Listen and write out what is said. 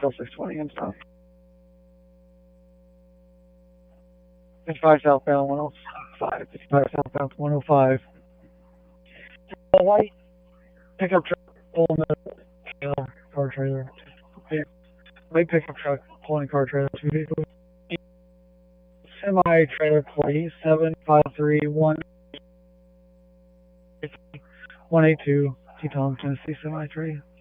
620 and stuff. 55 southbound 105, 55 southbound 105. Light pickup truck pulling the car trailer. Light pickup truck pulling car trailer. Two vehicles. Semi trailer plate 7531 182 Teton, Tennessee semi trailer.